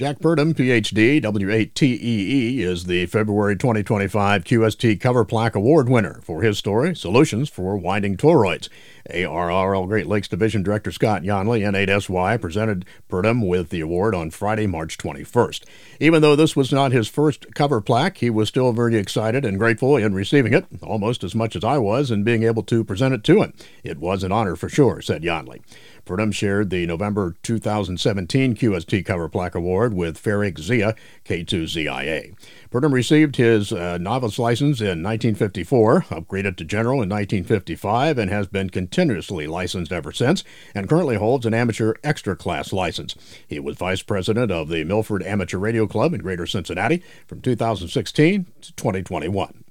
Jack Purdom, Ph.D., W-A-T-E-E, is the February 2025 QST Cover Plaque Award winner for his story, Solutions for Winding Toroids. ARRL Great Lakes Division Director Scott Yonley, N8SY, presented Purdom with the award on Friday, March 21st. Even though this was not his first cover plaque, he was still very excited and grateful in receiving it, almost as much as I was in being able to present it to him. It was an honor for sure, said Yonley. Purdom shared the November 2017 QST Cover Plaque Award with Farik Zia, K2ZIA. Purdom received his novice license in 1954, upgraded to general in 1955, and has been continuously licensed ever since, and currently holds an amateur extra class license. He was vice president of the Milford Amateur Radio Club in Greater Cincinnati from 2016 to 2021.